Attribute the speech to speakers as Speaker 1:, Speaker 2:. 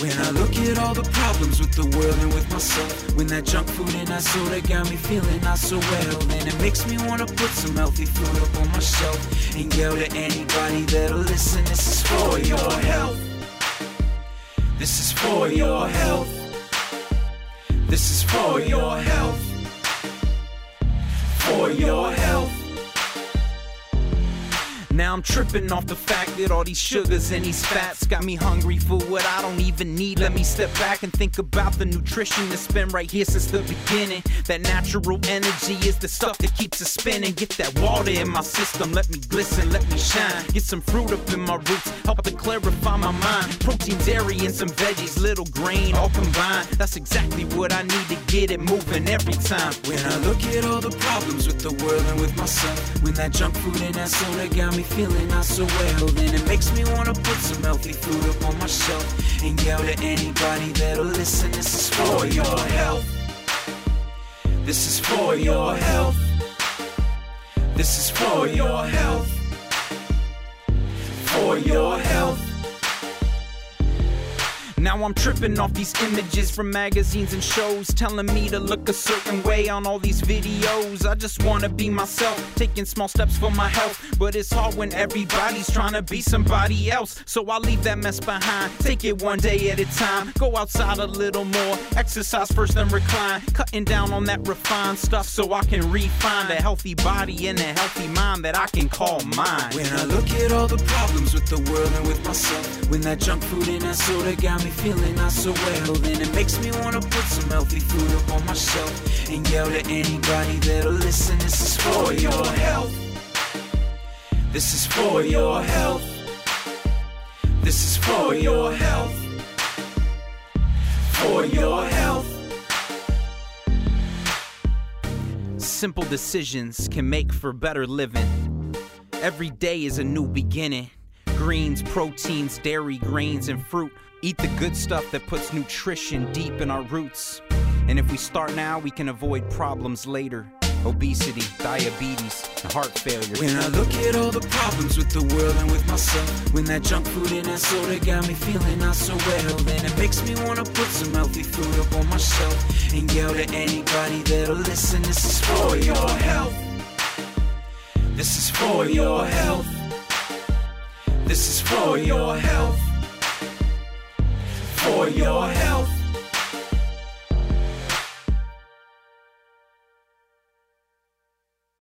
Speaker 1: When I look at all the problems with the world and with myself, when that junk food and that soda got me feeling not so well, then it makes me wanna put some healthy food up on my shelf and yell to anybody that'll listen, this is for your health. This is for your health. This is for your health. For your health. Now I'm tripping off the fact that all these sugars and these fats got me hungry for what I don't even need. Let me step back and think about the nutrition that's been right here since the beginning. That natural energy is the stuff that keeps us spinning. Get that water in my system, let me glisten, let me shine. Get some fruit up in my roots, help to clarify my mind. Protein, dairy, and some veggies, little grain, all combined. That's exactly what I need to get it moving every time. When I look at all the problems with the world and with myself, when that junk food and that soda got me feeling not so well, then it makes me wanna put some healthy food up on my shelf and yell to anybody that'll listen, this is for your health. This is for your health. This is for your health. For your health. Now I'm tripping off these images from magazines and shows telling me to look a certain way on all these videos. I just wanna be myself, taking small steps for my health, but it's hard when everybody's trying to be somebody else. So I leave that mess behind, take it one day at a time. Go outside a little more, exercise first then recline. Cutting down on that refined stuff so I can refine a healthy body and a healthy mind that I can call mine. When I look at all the problems with the world and with myself, when that junk food and that soda got me feeling not so well, then it makes me wanna put some healthy food up on my shelf and yell to anybody that'll listen, this is for your health. This is for your health. This is for your health. For your health. Simple decisions can make for better living. Every day is a new beginning. Greens, proteins, dairy, grains, and fruit. Eat the good stuff that puts nutrition deep in our roots. And if we start now, we can avoid problems later. Obesity, diabetes, and heart failure. When I look at all the problems with the world and with myself, when that junk food and that soda got me feeling not so well, then it makes me wanna put some healthy food up on my shelf and yell to anybody that'll listen, this is for your health. This is for your health. This is for your health. For your health.